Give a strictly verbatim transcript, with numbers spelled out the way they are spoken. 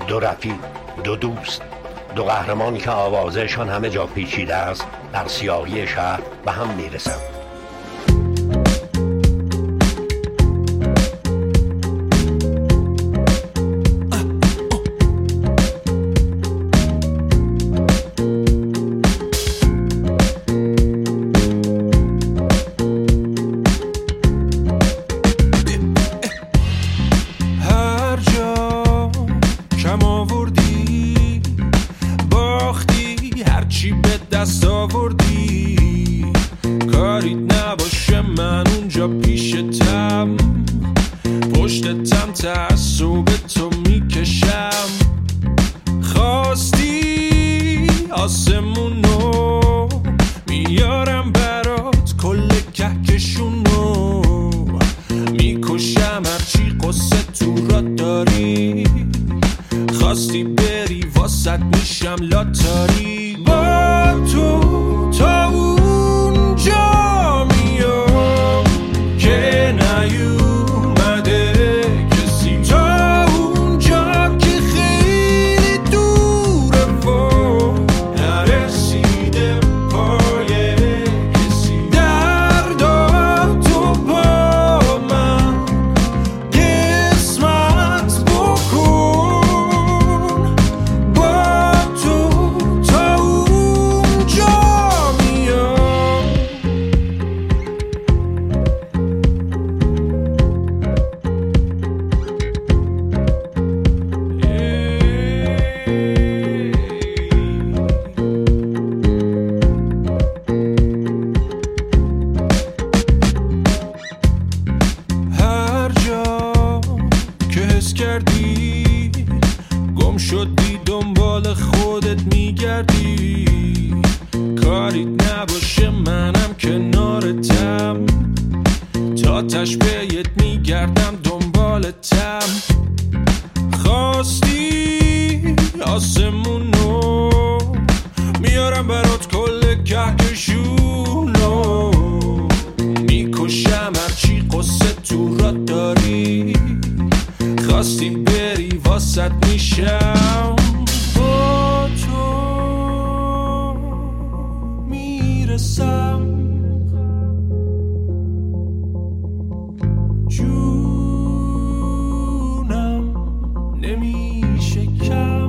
دو رفیق، دو دوست، دو قهرمان که آوازشان همه جا پیچیده است، در سیاهی شهر به هم میرسند. دست آوردی کاریت نباشه من اونجا پیشتم، پشتتم تعصب تو میکشم. خواستی آسمونو میارم برات کل کهکشونو، میکشم هرچی قصه تو را داری. خواستی بری واسط میشم لاتاری. با تو تا اونجا میام که نیومده کسی، تا اونجا که خیلی دوره و نرسیده پای کسی. دردا تو با من قسمت بکن. با تو تا اونجا میام. هر جا که حس کردی گم شدی دنبال خودت میگردی، کاریت نباشه منم کنارتم، تا تش بهت میگردم دنبالتم. خواستی آسمونو میارم برات کل کهکشونو، میکشم هرچی قصه تو را داری. خواستی بری واسط میشم. با تو میرسم، جونم نمیشه کم.